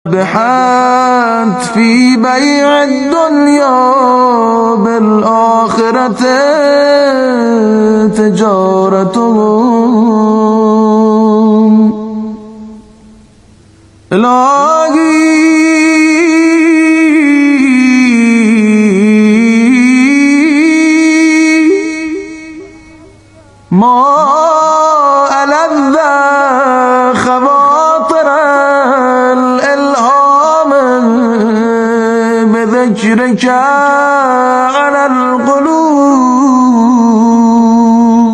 ربحت في بيع الدنيا بالآخرة تجارتهم. إلهي ما ألذ خواطر الإلهام بذكرك على القلوب،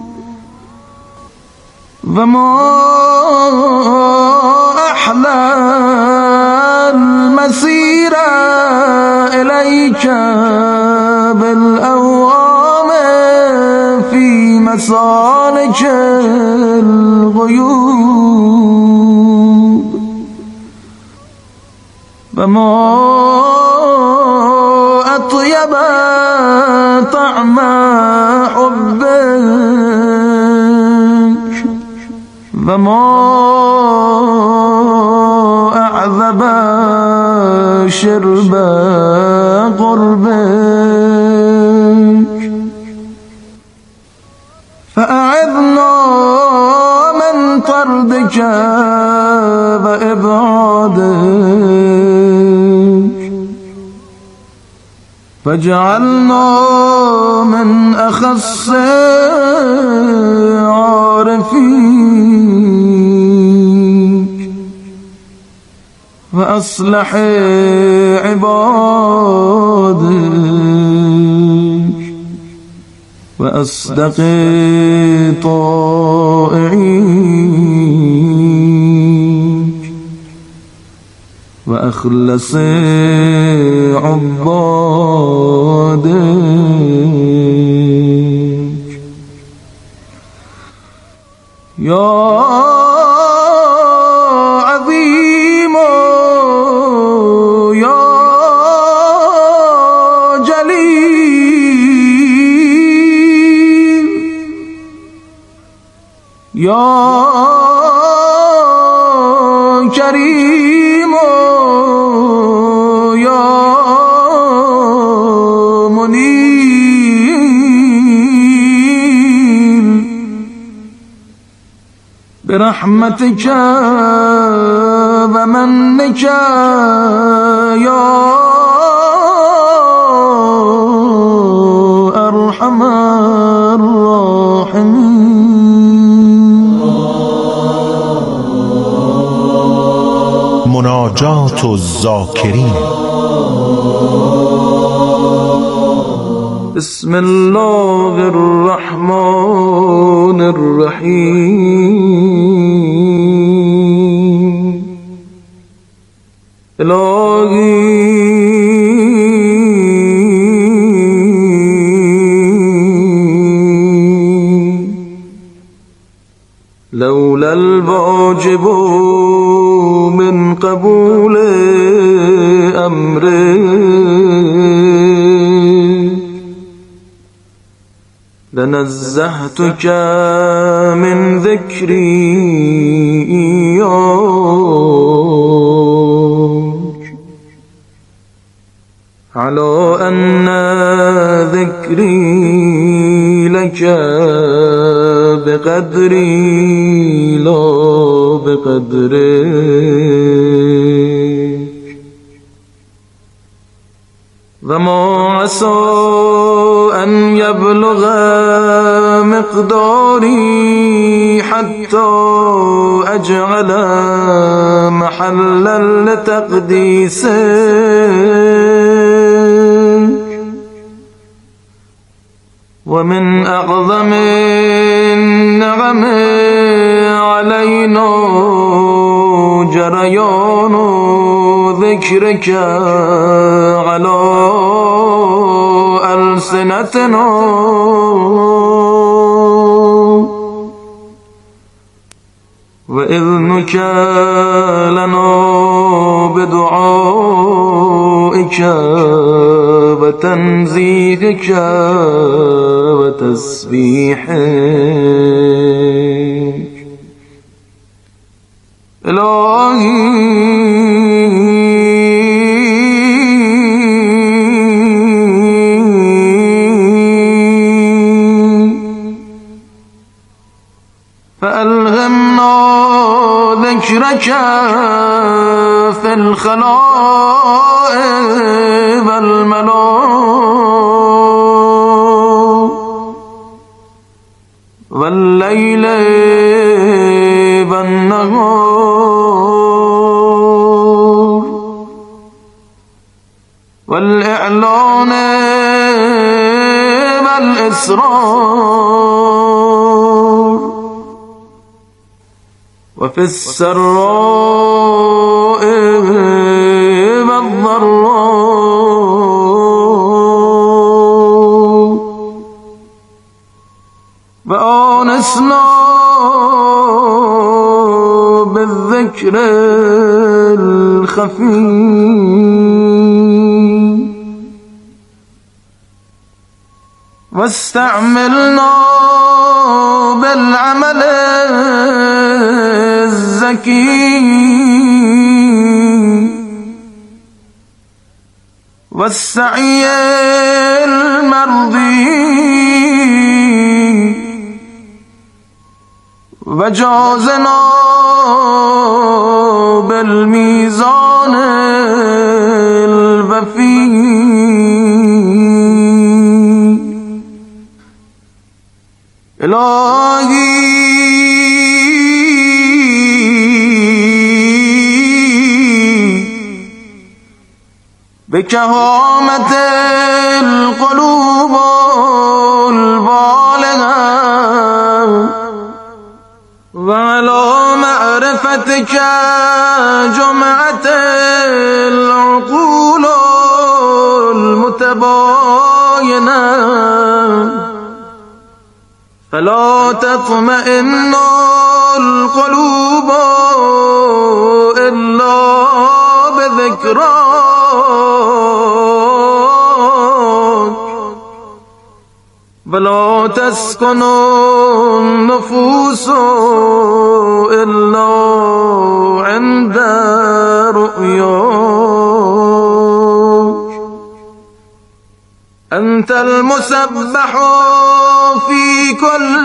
وما أحلى المسير إليك بالأوهام في مسالك الغيوب، وما أطيب طعم حبك، وما أعذب شرب قربك. فأعذنا من طردك وإبعادك، فاجعلنا من أخص عارفيك وأصلح عبادك وأصدق طائعيك وأخلص عبادك. يا عظيم يا جليل يا كريم يا منيب، برحمتك ومنك يا أرحم الراحمين. مناجات الذاکرین. بسم الله الرحمن الرحیم. إلهی لولا الواجب من قبول أمرك لنزهتك من ذكري إياك، على أن ذكري لك بقدري لا بقدرك، وما عسى أن يبلغ مقداري حتى أجعل محلا لتقديسك. ومن أعظم النعم علينا جريان ذكرك على ألسنتنا، وإذنك لنا بدعائك وتنزيهك وتسبيحك. إلهي لك في الخلاء والملا والليل والنهار والإعلان والإسرار وفي السراء والضراء وآنسنا بالذكر الخفي واستعملنا بالعمل الزكي والسعي المرضي وجازنا بالميزان الوفي إلهي بكهامة القلوب البالغة وعلى معرفتك جمعة العقول المتباينة فلا تطمئن القلوب إلا بذكراك ولا تسكن النفوس إلا عند رؤياك أنت المسبح في كل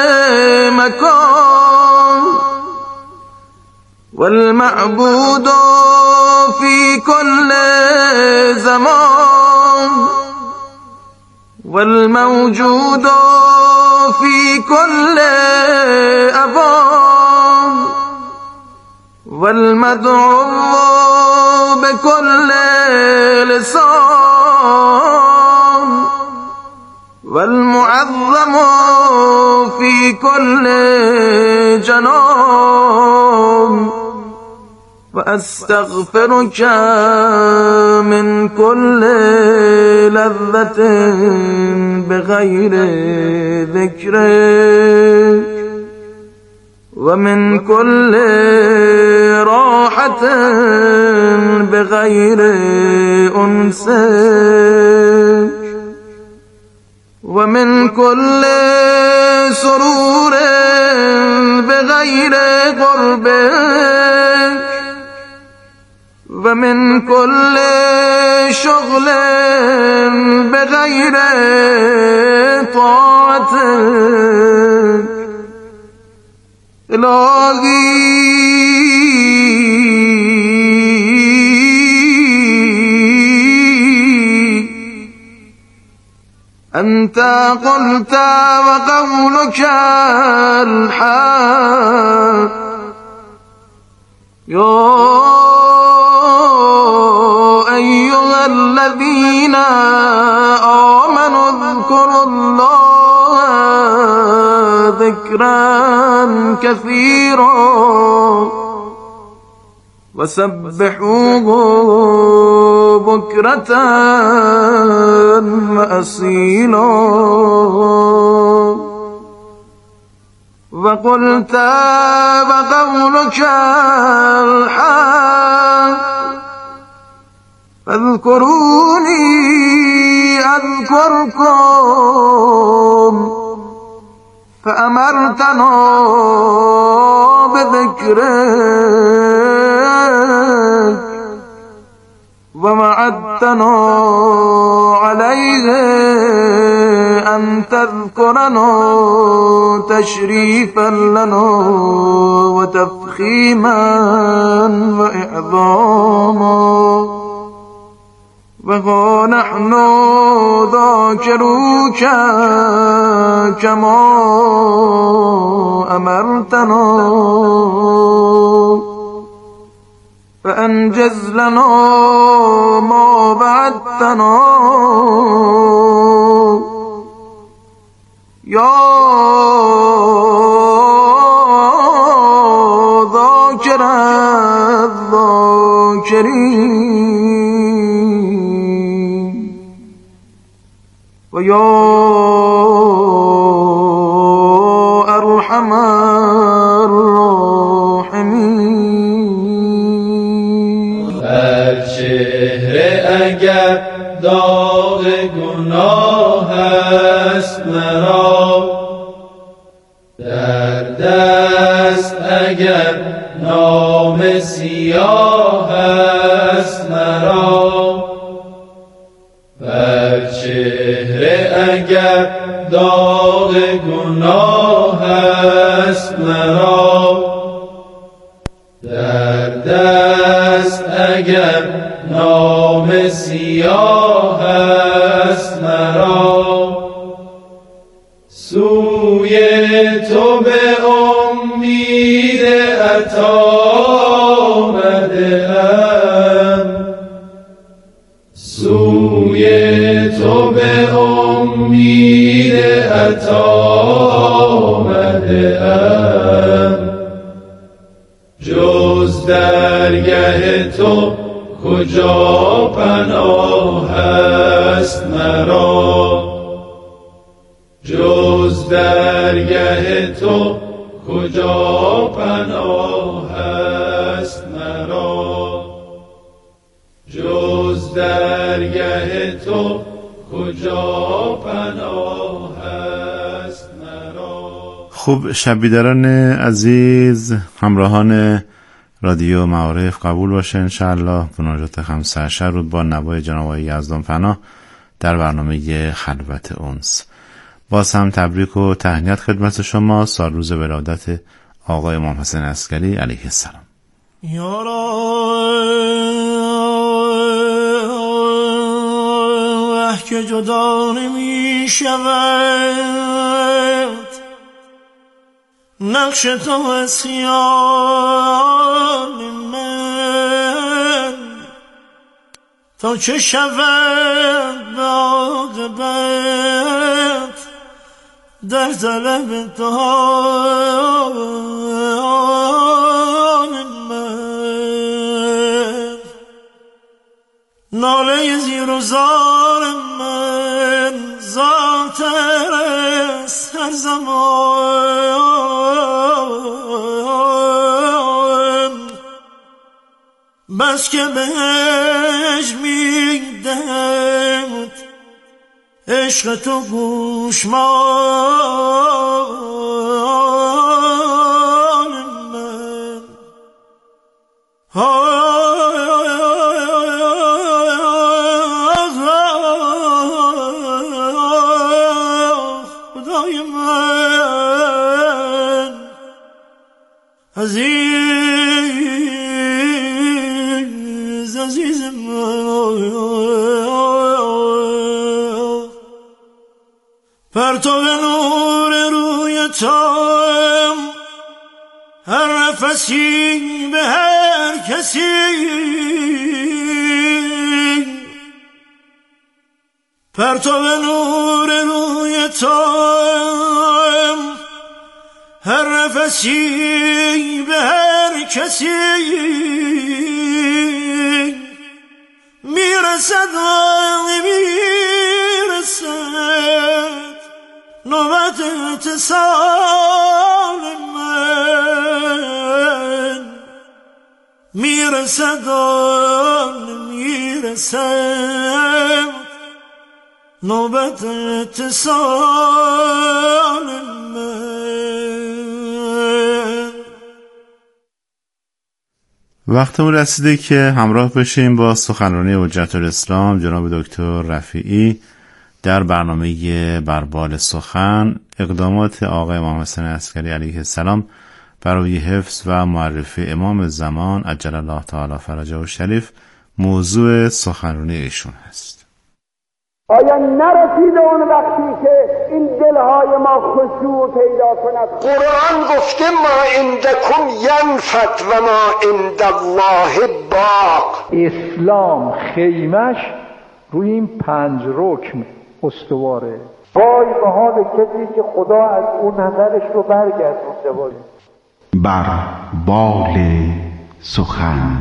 مكان والمعبود في كل زمان والموجود في كل أبان والمدعو بكل لسان والمعظم في كل جنان وأستغفرك من كل لذة بغير ذكرك ومن كل راحة بغير أنسك ومن كل سرور بغير قربك ومن كل شغل بغير طاعتك إلهي أنت قلت وقولك الحق يا أيها الذين آمنوا اذكروا الله ذكرا كثيرا وسبحوه بكرة وأصيلا وقلت وقولك الحق فاذكروني أذكركم فأمرتنا بذكرك ووعدتنا عليه أن تذكرنا تشريفا لنا وتفخيما وإعظاما وها نحن ذاكروك كما أمرتنا فأنجز لنا ما وعدتنا يا ذاكر الذاكرين ويا أرحم الراحمين. بر چهره اگر داغ گناه است مرا، در دست اگر نام سیاه است مرا، بر چهره اگر داغ گناه است مرا، در دست اگر نام سیاه است مرا، سوی تو به امید عطا آمده‌ام، سوی تو به امید عطا آمده‌ام، جز درگه تو کجا پناه است مرا، جز درگه تو کجا پناه است مرا، جز درگه تو کجا پناه است مرا. خب شبیداران عزیز، همراهان رادیو معارف قبول باشه انشاءالله مناجات خمسه رو با نوای جناب آقای یزدان پناه در برنامه خلوت انس. باز هم تبریک و تهنیت خدمت شما سال روز ولادت آقای امام حسین عسکری علیه السلام. یارا که جدا نمی شود نقش تو از خیال من، تا چه شود به عاقبت در طلب تو من، ناله زیر و زار من زارتر است هر زمان، بس که بهش میدهد عشق تو گوشمان من. خدای من عزیز من، پرتو نور روی تو هر نفسی به هر کسی، پرتو نور روی تو هر نفسی به هر کسی میرسد نوبت اتصال من، میرسد نوبت اتصال من. وقتمون رسیده که همراه بشیم با سخنرانی حجت الاسلام جناب دکتر رفیعی در برنامه بربال سخن اقدامات آقای امام حسین عسکری علیه السلام برای حفظ و معرفی امام زمان عجل الله تعالی فرجه الشریف موضوع سخنرانی ایشون هست. آیا نرسیده اون وقتی که این دلهای ما خشوع پیدا کند؟ قرآن گفته ما عندکم ینفد و ما عند الله باق. اسلام خیمش روی این 5 رکن استواره. وای به حال کسی که خدا از اون نظرش رو برگردونده باشه. بربال سخن.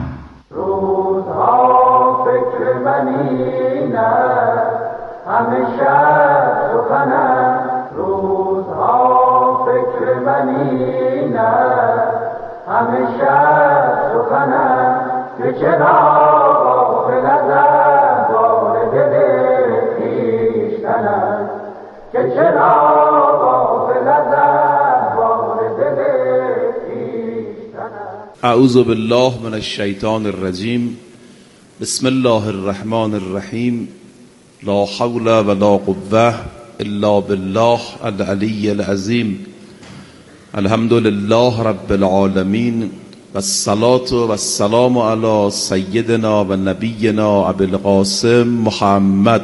روزها فکر من این است همیشه سخن است. روزها فکر من این است همیشه سخن است که چرا غافل از احوال دل خویشتن است که چرا غافل از احوال دل خویشتن است. اعوذ بالله من الشیطان الرجیم. بسم الله الرحمن الرحیم. لا حول ولا قوة الا بالله العلی العظیم. الحمد لله رب العالمین و الصلاة و السلام علی سیدنا و نبینا ابی القاسم محمد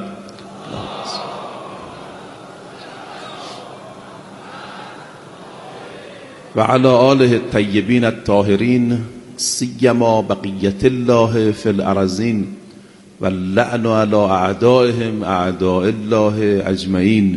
و علی آله الطیبین الطاهرین سیما بقیت الله فی الارضین و اللعن علی اعدائهم اعداء الله اجمعین.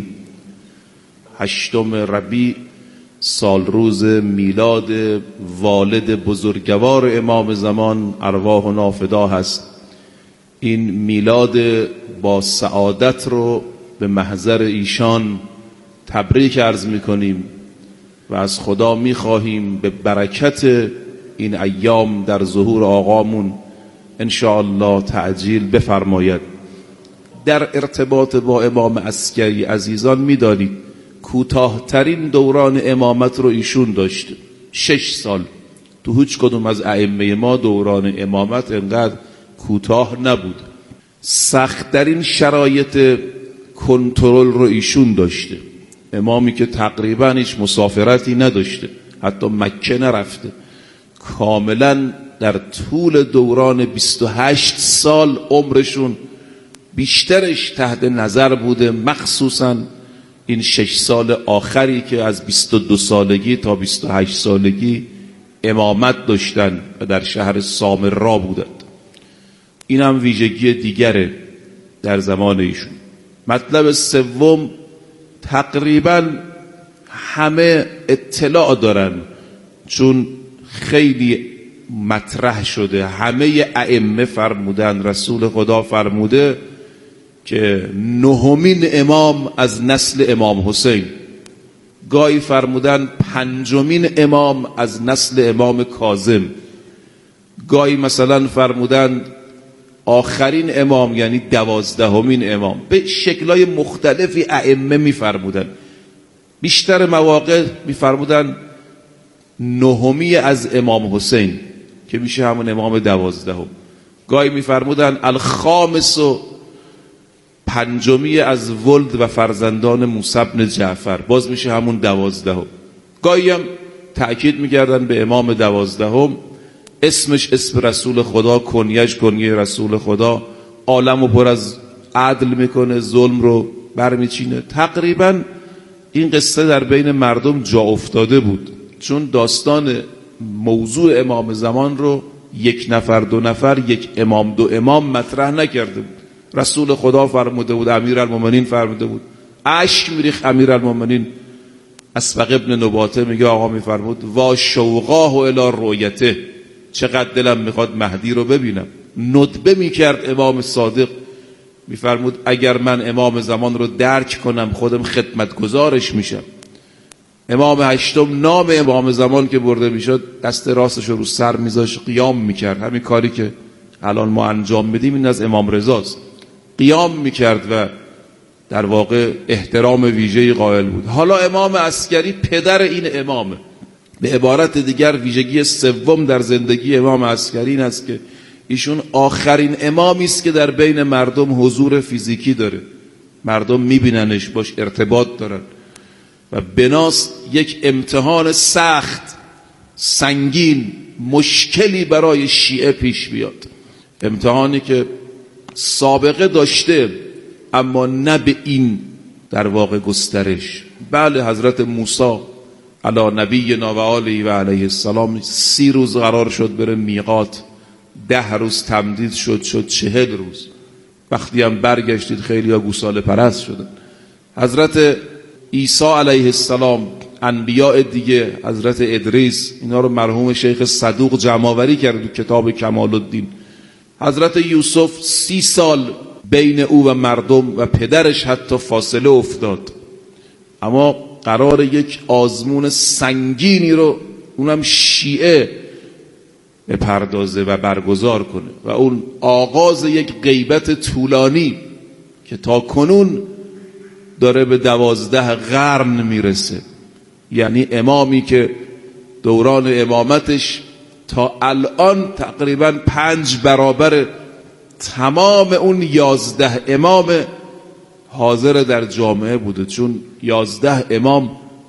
8 ربیع سال روز میلاد والد بزرگوار امام زمان ارواحنا فدا هست. این میلاد با سعادت رو به محضر ایشان تبریک عرض میکنیم و از خدا میخواهیم به برکت این ایام در ظهور آقامون انشاءالله تعجیل بفرماید. در ارتباط با امام عسکری عزیزان میدانید کوتاه‌ترین دوران امامت رو ایشون داشته، 6 سال. تو هیچ کدوم از ائمه ما دوران امامت انقدر کوتاه نبود. سخت‌ترین شرایط کنترل رو ایشون داشته، امامی که تقریبا هیچ مسافرتی نداشته، حتی مکه نرفته. کاملا در طول دوران 28 سال عمرشون بیشترش تحت نظر بوده، مخصوصا این 6 سال آخری که از 22 سالگی تا 28 سالگی امامت داشتن و در شهر سامرا بودند. این هم ویژگی دیگره در زمان ایشون. مطلب سوم، تقریبا همه اطلاع دارن چون خیلی مطرح شده، همه ائمه فرمودن، رسول خدا فرموده که 9مین امام از نسل امام حسین، گاهی فرمودن 5مین امام از نسل امام کاظم، گاهی مثلا فرمودن آخرین امام یعنی 12مین امام. به شکلهای مختلفی ائمه میفرمودن. بیشتر مواقع میفرمودن 9می از امام حسین که میشه همون امام 12. گاهی میفرمودن الخامس و 5می از ولد و فرزندان موسی بن جعفر، باز میشه همون 12. گاهی هم تأکید میکردن به امام 12، اسمش اسم رسول خدا، کنیش کنیه رسول خدا، عالم رو پر از عدل میکنه، ظلم رو برمیچینه. تقریبا این قصه در بین مردم جا افتاده بود، چون داستان موضوع امام زمان رو 1 نفر 2 نفر، 1 امام 2 امام مطرح نکرده بود. رسول خدا فرموده بود، امیرالمومنین فرموده بود، اشک میریخت امیرالمومنین. اسبق ابن نباته میگه آقا میفرمود وا شوقاه الی رؤیته، چقدر دلم میخواد مهدی رو ببینم. ندبه میکرد امام صادق، میفرمود اگر من امام زمان رو درک کنم خودم خدمتگزارش میشم. امام 8 نام امام زمان که برده میشد دست راستش رو سر میذاشت، قیام میکرد. همین کاری که الان ما انجام میدیم این از امام رضاست. قیام میکرد و در واقع احترام ویژه‌ای قائل بود. حالا امام عسکری پدر این امامه. به عبارت دیگر ویژگی سوم در زندگی امام عسکری این است که ایشون آخرین امامی است که در بین مردم حضور فیزیکی داره. مردم میبیننش، باش ارتباط دارن و بناس یک امتحان سخت، سنگین، مشکلی برای شیعه پیش بیاد. امتحانی که سابقه داشته اما نه به این در واقع گسترش. بله حضرت موسی علی نبینا و آله و علیه السلام 30 روز قرار شد بره میقات، 10 روز تمدید شد 40 روز. وقتی هم برگشتید خیلی ها گوساله پرست شدن. حضرت عیسی علیه السلام، انبیاء دیگه، حضرت ادریس، اینا رو مرحوم شیخ صدوق جمع‌آوری کرد تو کتاب کمال الدین. حضرت یوسف 30 سال بین او و مردم و پدرش حتی فاصله افتاد، اما قرار یک آزمون سنگینی رو اونم شیعه بپردازه و برگزار کنه و اون آغاز یک غیبت طولانی که تا کنون داره به 12 قرن میرسه. یعنی امامی که دوران امامتش تا الان تقریبا 5 برابر تمام اون 11 امام حاضر در جامعه بوده، چون 11 امام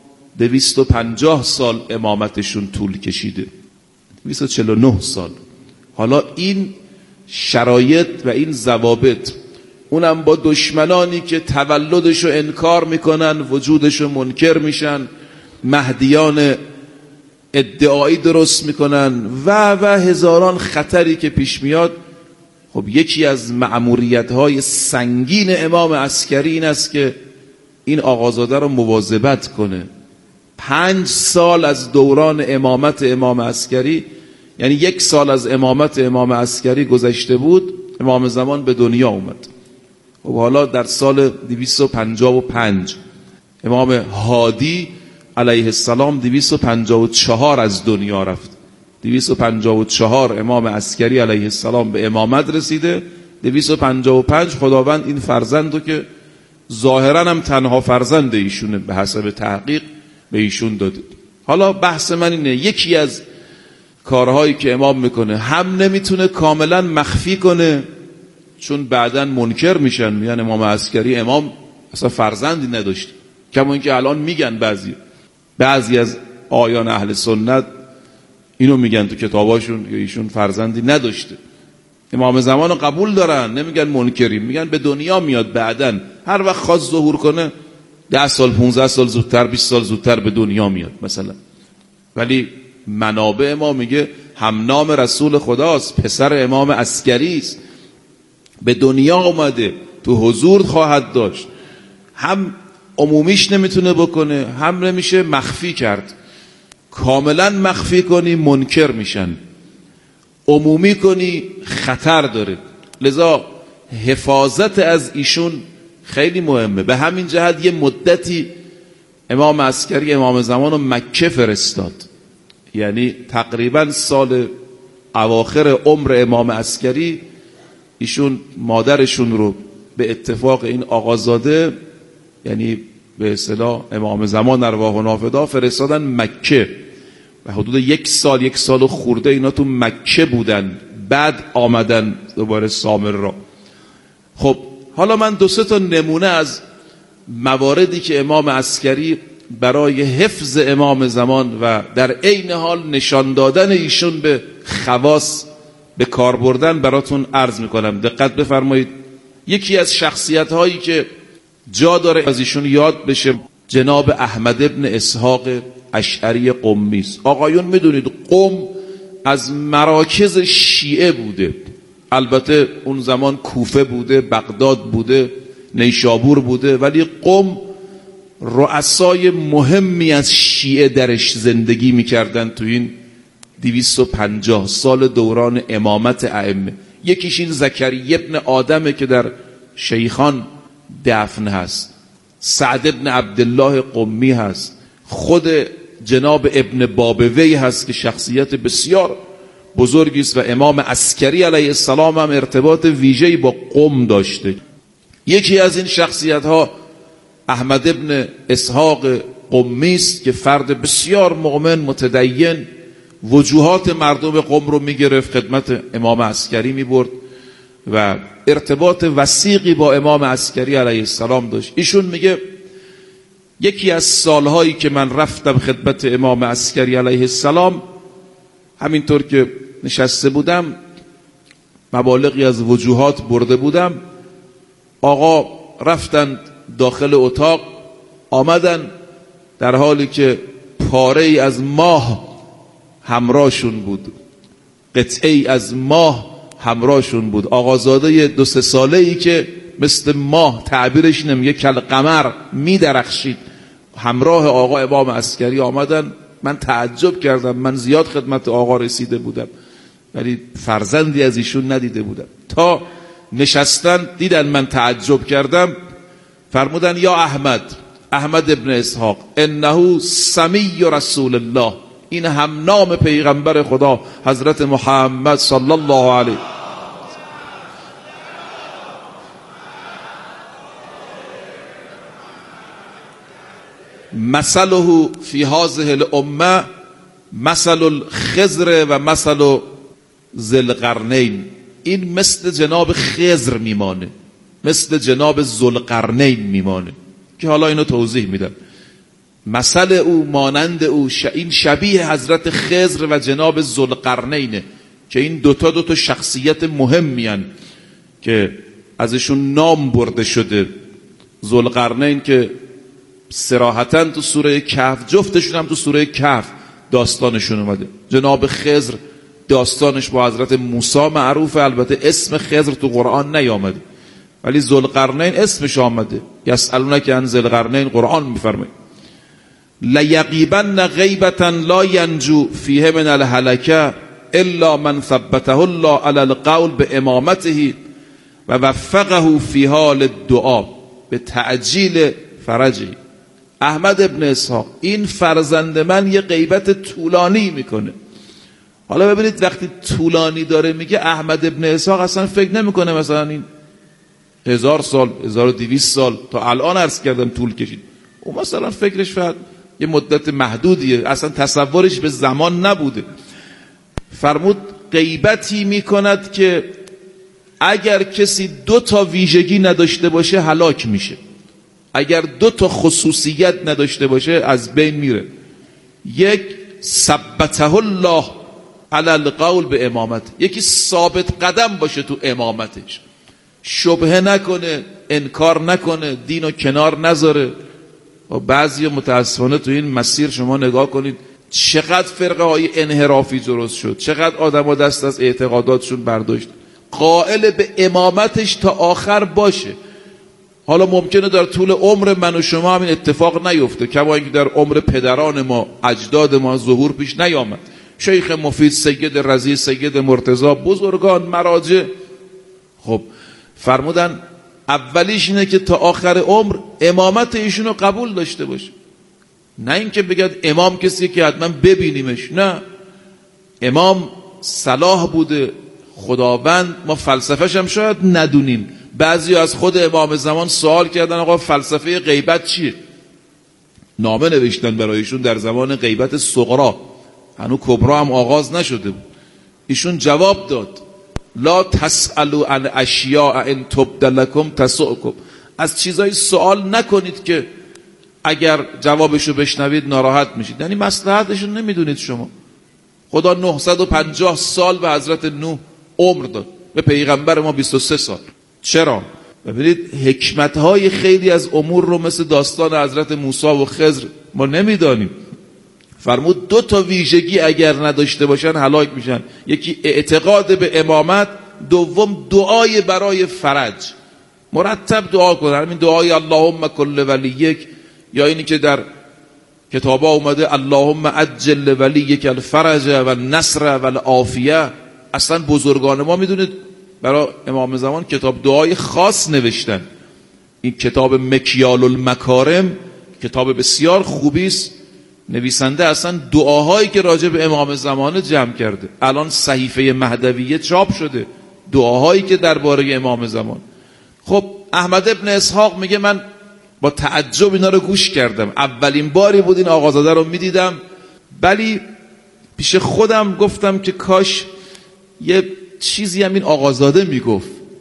250 سال امامتشون طول کشیده، 249 سال. حالا این شرایط و این ضوابط، اونم با دشمنانی که تولدشو انکار میکنن، وجودشو منکر میشن، مهدیان ادعایی درست میکنن و هزاران خطری که پیش میاد. خب یکی از مأموریت‌های سنگین امام عسکری این است که این آقازاده رو مواظبت کنه. 5 سال از دوران امامت امام عسکری، یعنی 1 سال از امامت امام عسکری گذشته بود، امام زمان به دنیا اومد. خب حالا در سال 255 امام هادی علیه السلام 254 از دنیا رفت. 254 امام عسکری علیه السلام به امامت رسیده، 255 خداوند این فرزندو که ظاهرا هم تنها فرزند ایشونه به حسب تحقیق به ایشون داده. حالا بحث من اینه، یکی از کارهایی که امام میکنه هم نمیتونه کاملا مخفی کنه، چون بعداً منکر میشن، میگن امام عسکری امام اصلا فرزندی نداشت، کما اینکه الان میگن بعضی از آیان اهل سنت اینو میگن تو کتاباشون که ایشون فرزندی نداشته. امام زمان رو قبول دارن، نمیگن منکریم، میگن به دنیا میاد بعدن، هر وقت خواست ظهور کنه 10 سال 15 سال زودتر 20 سال زودتر به دنیا میاد مثلا. ولی منابع ما میگه هم نام رسول خداست، پسر امام عسکری است، به دنیا اومده، تو حضور خواهد داشت. هم عمومیش نمیتونه بکنه، هم نمیشه مخفی کرد. کاملا مخفی کنی منکر میشن، عمومی کنی خطر داره. لذا حفاظت از ایشون خیلی مهمه. به همین جهت یه مدتی امام عسکری امام زمان رو مکه فرستاد، یعنی تقریبا سال اواخر عمر امام عسکری ایشون مادرشون رو به اتفاق این آقازاده، یعنی به اصطلاح امام زمان ارواح و نافدا، فرستادن مکه و حدود 1 سال خورده اینا تو مکه بودن، بعد آمدن دوباره سامرا. خب حالا من 2-3 تا نمونه از مواردی که امام عسکری برای حفظ امام زمان و در عین حال نشان دادن ایشون به خواص به کار بردن براتون عرض میکنم. دقت بفرمایید. یکی از شخصیت هایی که جا داره از ایشون یاد بشه جناب احمد ابن اسحاق اشعری قمی است. آقایون میدونید قم از مراکز شیعه بوده، البته اون زمان کوفه بوده، بغداد بوده، نیشابور بوده، ولی قم رؤسای مهمی از شیعه درش زندگی میکردن تو این 250 سال دوران امامت ائمه. یکیش این زکریا ابن آدمه که در شیخان دفن هست، سعد ابن عبدالله قمی هست، خود جناب ابن بابوی هست که شخصیت بسیار بزرگی است و امام عسکری علیه السلام هم ارتباط ویژه‌ای با قم داشته. یکی از این شخصیت ها احمد ابن اسحاق قمی است که فرد بسیار مؤمن متدین، وجوهات مردم قم رو میگرفت، خدمت امام عسکری میبرد و ارتباط وثیقی با امام عسکری علیه السلام داشت. ایشون میگه یکی از سالهایی که من رفتم خدمت امام عسکری علیه السلام، همینطور که نشسته بودم مبالغی از وجوهات برده بودم، آقا رفتن داخل اتاق، آمدن در حالی که پاره ای از ماه همراهشون بود، قطعه ای از ماه همراهشون بود. آقازاده 2-3 ساله ای که مثل ماه، تعبیرش نمیگه کل قمر، می درخشید، همراه آقا امام عسکری آمدن. من تعجب کردم، من زیاد خدمت آقا رسیده بودم ولی فرزندی از ایشون ندیده بودم. تا نشستن دیدن من تعجب کردم، فرمودن یا احمد ابن اسحاق انه سمی رسول الله، این هم نام پیغمبر خدا حضرت محمد صلی الله علیه. مثله فی هذه الامه مثل الخضر و مثل ذی القرنین، این مثل جناب خضر میمانه، مثل جناب ذوالقرنین میمانه که حالا اینو توضیح میدم. مثل او، مانند او، این شبیه حضرت خضر و جناب ذوالقرنینه که این دوتا شخصیت مهمی هن که ازشون نام برده شده. ذوالقرنین که صراحتاً تو سوره کهف، جفتشون هم تو سوره کهف داستانشون اومده. جناب خضر داستانش با حضرت موسی معروفه، البته اسم خضر تو قرآن نیامده ولی ذوالقرنین اسمش آمده. یسألونک عن ذی القرنین، قرآن میفرماید لیغیبن غیبة لا ینجو فیه من الهلکه الا من ثبته الله علی القول بامامته و وفقه فی حال الدعا به تعجیل فرجه. احمد ابن اسحاق، این فرزند من یه غیبت طولانی میکنه. حالا ببینید وقتی طولانی داره میگه، احمد ابن اسحاق اصلا فکر نمیکنه مثلا این 1000 سال 1200 سال تا الان عرض کردم طول کشید، او مثلا فکرش فقط یه مدت محدودیه، اصلا تصورش به زمان نبوده. فرمود غیبتی میکند که اگر کسی 2 ویژگی نداشته باشه هلاک میشه، اگر 2 خصوصیت نداشته باشه از بین میره. یک، ثبته الله علی القول به امامت، یکی ثابت قدم باشه تو امامتش، شبهه نکنه، انکار نکنه، دینو کنار نذاره. و بعضی متاسفانه تو این مسیر شما نگاه کنید چقدر فرقه های انحرافی درست شد، چقدر آدم ها دست از اعتقاداتشون برداشت. قائل به امامتش تا آخر باشه. حالا ممکنه در طول عمر من و شما همین اتفاق نیفته، کما اینکه در عمر پدران ما، اجداد ما ظهور پیش نیامد. شیخ مفید، سید رضی، سید مرتضی، بزرگان مراجع، خب فرمودن اولیش اینه که تا آخر عمر امامت ایشونو قبول داشته باشه. نه اینکه بگید امام کسی که حتما ببینیمش، نه، امام صلاح بوده خداوند، ما فلسفه‌ش هم شاید ندونیم. بعضی از خود امام زمان سوال کردن آقا فلسفه غیبت چیه؟ نامه نوشتن برایشون در زمان غیبت صغرا، هنوز کبرا هم آغاز نشده بود. ایشون جواب داد لا تسألوا عن اشیاء ان تبد لکم تسؤکم، از چیزایی سوال نکنید که اگر جوابشو بشنوید ناراحت میشید، یعنی مصلحتشو نمیدونید شما. خدا 950 سال به حضرت نوح عمر داد، به پیغمبر ما 23 سال. چرا؟ ببینید حکمتهای خیلی از امور رو مثل داستان حضرت موسی و خضر ما نمیدانیم. فرمود 2 ویژگی اگر نداشته باشن هلاک میشن، یکی اعتقاد به امامت، دوم دعای برای فرج، مرتب دعا کنن. همین دعای اللهم کل ولیک، یا اینی که در کتابا اومده اللهم عجل ولیک الفرج و النصر و العافیه. اصلا بزرگان ما میدونید برای امام زمان کتاب دعای خاص نوشتن. این کتاب مکیال المکارم کتاب بسیار خوبی است. نویسنده اصلا دعاهایی که راجع به امام زمان جمع کرده. الان صحیفه مهدویه چاپ شده، دعاهایی که درباره امام زمان. خب احمد ابن اسحاق میگه من با تعجب اینا رو گوش کردم، اولین باری بود این آقازاده رو میدیدم، ولی پیش خودم گفتم که کاش یه چیزی هم این آقازاده میگفت.